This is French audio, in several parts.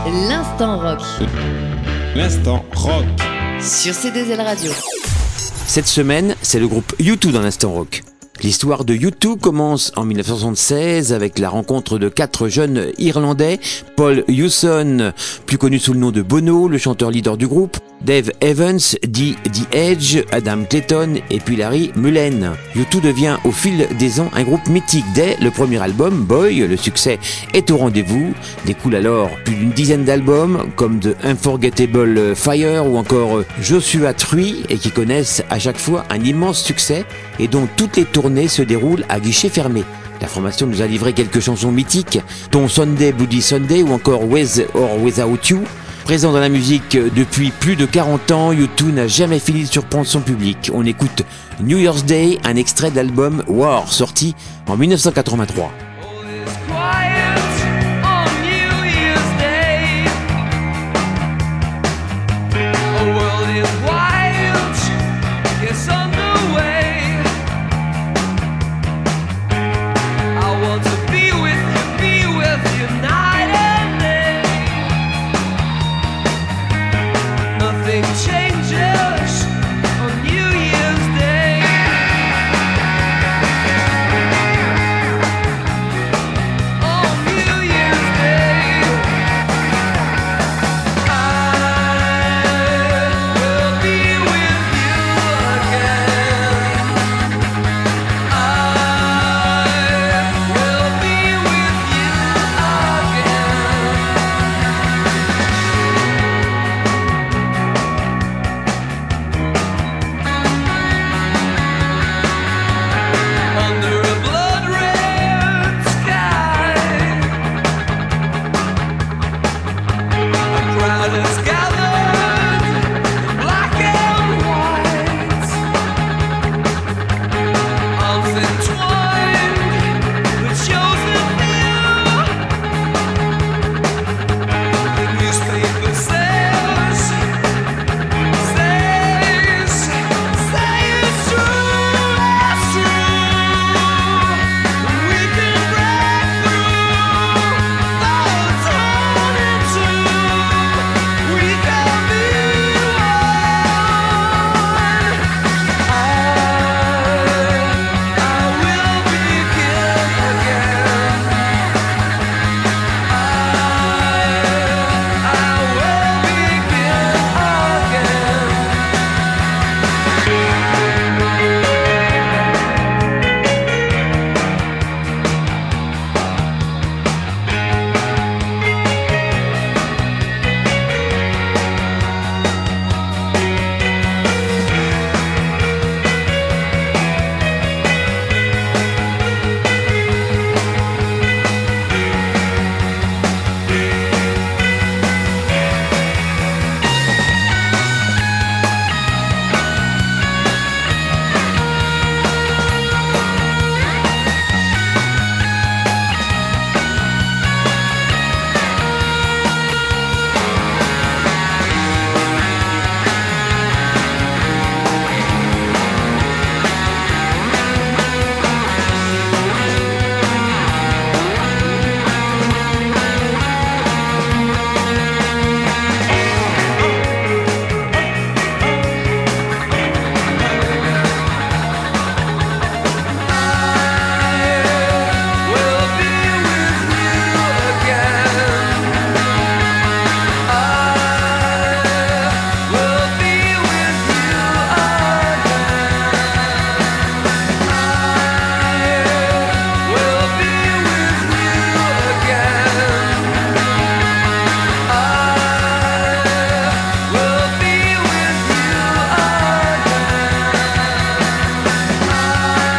L'instant rock. L'instant rock. Sur C2L Radio. Cette semaine, c'est le groupe U2 dans l'instant rock. L'histoire de U2 commence en 1976 avec la rencontre de 4 jeunes Irlandais, Paul Hewson, plus connu sous le nom de Bono, le chanteur leader du groupe, Dave Evans, dit The Edge, Adam Clayton et puis Larry Mullen. U2 devient au fil des ans un groupe mythique. Dès le premier album, Boy, le succès est au rendez-vous. Découle alors plus d'une dizaine d'albums comme The Unforgettable Fire ou encore Joshua Tree et qui connaissent à chaque fois un immense succès et dont toutes les tournées se déroulent à guichet fermé. La formation nous a livré quelques chansons mythiques, dont Sunday Bloody Sunday ou encore With or Without You. Présent dans la musique depuis plus de 40 ans, U2 n'a jamais fini de surprendre son public. On écoute New Year's Day, un extrait de l'album War, sorti en 1983.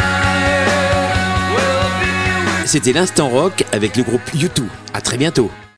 C'était l'instant rock avec le groupe U2. À très bientôt.